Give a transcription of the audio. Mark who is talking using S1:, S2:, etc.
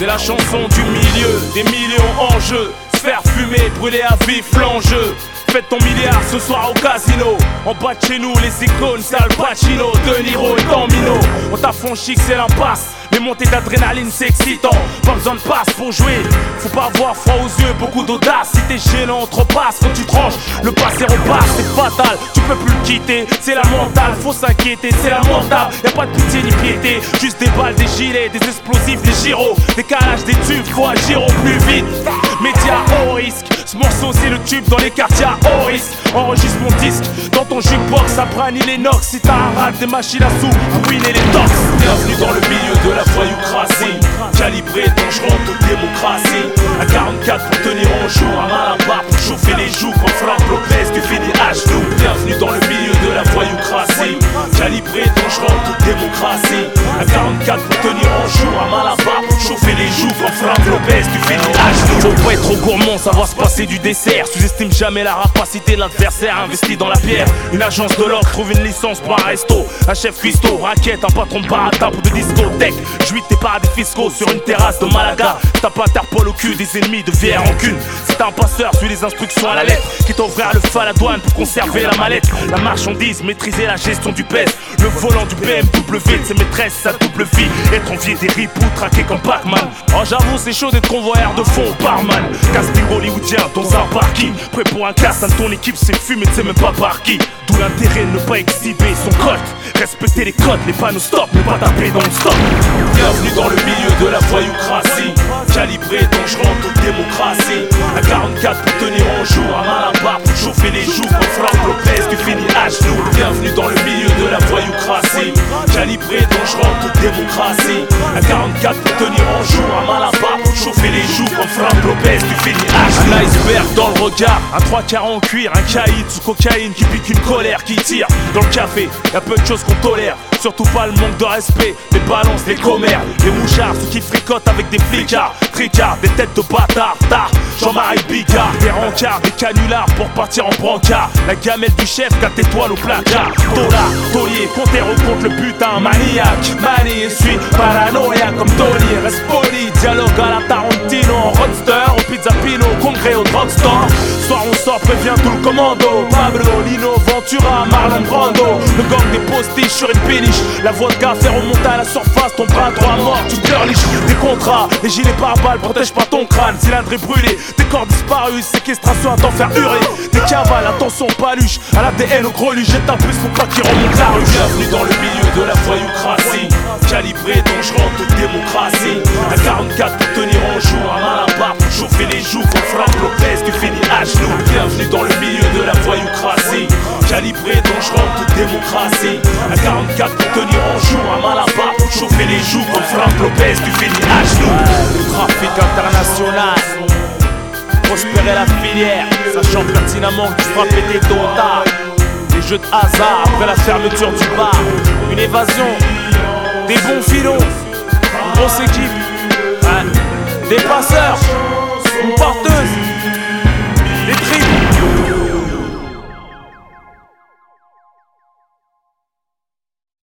S1: la chanson du milieu, des millions en jeu. Se faire fumer, brûler à vif l'enjeu. Faites ton milliard ce soir au casino. En bas de chez nous, les icônes, c'est Al Pacino, De Niro et Gambino. On t'a franchi que c'est l'impasse. Les montées d'adrénaline, c'est excitant. Pas besoin de passe pour jouer. Faut pas avoir froid aux yeux, beaucoup d'audace. Si t'es gênant, on te repasse. Quand tu tranches, le passé repasse, c'est fatal. Tu peux plus le quitter, c'est la mentale. Faut s'inquiéter, c'est lamentable. Y'a pas de pitié ni piété. Juste des balles, des gilets, des explosifs, des gyros. Des calages, des tubes, faut agir au plus vite. Média haut risque. Ce morceau c'est le tube dans les quartiers à haut risque. Enregistre mon disque dans ton jukebox, ça brani l'inox. Si t'as un rap, des machines à sous, ruiner les tox. Bienvenue dans le milieu de la voyoucratie. Calibré, dangereux, toute démocratie. À 44 pour tenir en jour, un mal à part pour chauffer les joues. Quand frappe Lopez, tu finis à genoux. Bienvenue dans le milieu de la voyoucratie. Calibré, dangereux, toute démocratie. À 44 pour tenir en jour, un mal à part pour chauffer les joues. Quand frappe Lopez, tu finis à genoux. Faut pas être trop gourmand, savoir se passer du dessert. Sous-estime jamais la rapacité de l'adversaire. Investi dans la pierre, une agence de l'or trouve une licence pour un resto. Un chef cuistot, raquette, un patron de baratin pour de discothèque. J'huite tes paradis fiscaux sur une terrasse de Malaga. T'as pas Interpol au cul des ennemis de VR en cune. C'est un passeur, suis les instructions à la lettre. Qui t'ouvrir le feu à la douane pour conserver la mallette. La marchandise, maîtriser la gestion du pèse. Le volant du BMW de ses maîtresses, sa double vie. Être envié des ripoux, traqué comme Pac-Man. Oh j'avoue c'est chaud d'être convoyeur de fond barman. Casting hollywoodien dans un parking. Prêt pour un casse, ton équipe c'est fumé, tu sais même pas par qui. D'où l'intérêt de ne pas exhiber son colt. Respecter les codes, les panneaux stop, ne pas taper dans le stop. Bienvenue dans le milieu de la voyoucratie. Calibré, dangereux, toute démocratie. À 44 pour tenir en jour, un mal à part pour chauffer les joues. Quand frappe Lopez, tu finis à genoux. Bienvenue dans le milieu de la voyoucratie. Calibré, dangereux, toute démocratie. À 44 pour tenir en jour, un mal à part pour chauffer les joues. Quand frappe Lopez, tu finis à genoux. Un iceberg dans le regard, un 3 quarts en cuir, un caïd sous cocaïne qui pique une colère qui tire. Dans le café, y'a peu de choses qu'on tolère. Surtout pas le manque de respect, les balances, les commères, les mouchards, ceux qui fricotent avec des flicards, tricards, des têtes de bâtards, tard, Jean-Marie Bigard, des rencards, des canulars pour partir en brancard, la gamelle du chef, 4 étoiles au placard, Tola, taulier, compter contre le putain, maniaque, manie et suis paranoïa comme Tony, reste poli, dialogue à la Tarantino, en roadster, au pizza pino, congrès au drugstore, soir on sort, prévient tout le commando, Pablo, Lino, Ventura, Marlon Brando, le gang des postiches sur une péniche. La vodka fait remonter à la surface ton bras droit mort, tu pleurniches. Des contrats, les gilets pare-balles protègent pas ton crâne. Cylindré brûlé, des corps disparus, séquestration à t'en faire hurler. Des cavales, attention paluche, à l'ADN au gros jette un plus pour pas qu'il remonte la rue. Bienvenue dans le milieu de la voyoucratie. Calibré, dangereux, toute démocratie. À 44 pour tenir en jour, un mal à part pour chauffer les joues. Quand frappe Lopez, tu finis à genoux. Bienvenue dans le milieu de la voyoucratie. Calibré, dangereux, toute démocratie. À 44 pour tenir en jour, un mal à part pour chauffer les joues. Quand frappe Lopez, tu finis à genoux. Le trafic international, prospérer la filière, sachant pertinemment que tu feras péter tôt ou tard. Des jeux de hasard après la fermeture du bar. Une évasion, des bons filons, une grosse équipe, ouais. Des passeurs.